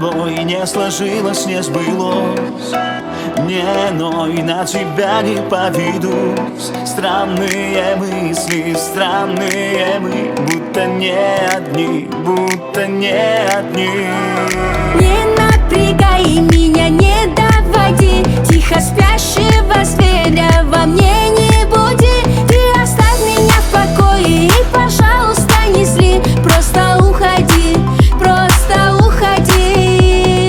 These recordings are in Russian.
тобой не сложилось, не сбылось. Не ной, на тебя не поведусь. Странные мысли, странные мы, будто не одни, будто не одни. Не напрягай меня, не доводи тихо спящего зверя во мне не буди. Ты оставь меня в покое и, пожалуйста, не зли. Просто уходи, просто уходи.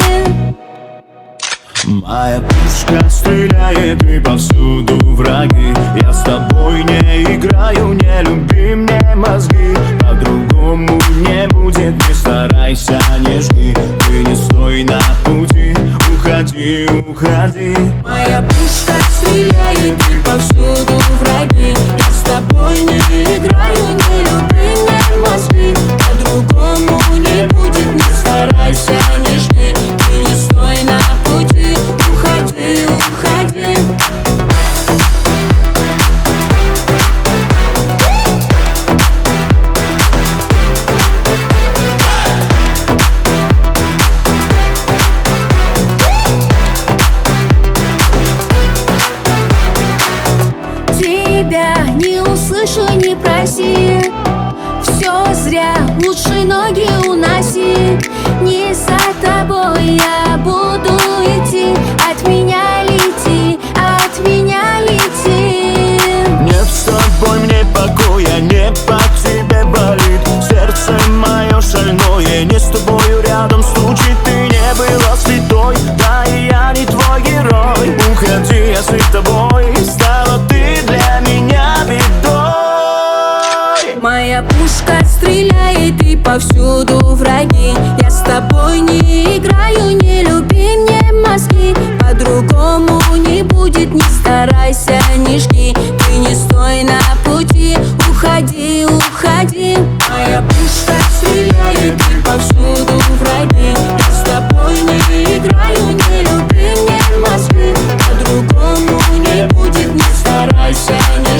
Моя пушка стреляет, и повсюду враги. Я с тобой не играю, не люби мне мозги. По-другому не будет, не старайся, не жги. Ты не стой на пути, уходи, уходи. Моя пушка стреляет, и повсюду враги. Я с тобой не играю, не люби мне мозги. По-другому не будет, не старайся, не жги. Ты не стой на пути, уходи, уходи. Тебя не услышу, не проси. Все зря, лучше ноги уноси. Не за тобой я буду идти. От меня лети, от меня лети. Нет с тобой мне покоя, не по тебе болит. Сердце мое шальное, не с тобою рядом стучит. Ты не была святой, да и я не твой герой. Уходи, если с тобой стала ты для меня бедой. Моя пушка стреляет, и повсюду враги. Я с тобой не играю, не люби мне мозги. По-другому не будет, не старайся, не жги. Ты не стой на пути, уходи, уходи. Моя пушка стреляет, и повсюду враги. Я с тобой не играю, не люби мне мозги. По-другому не будет, не старайся, не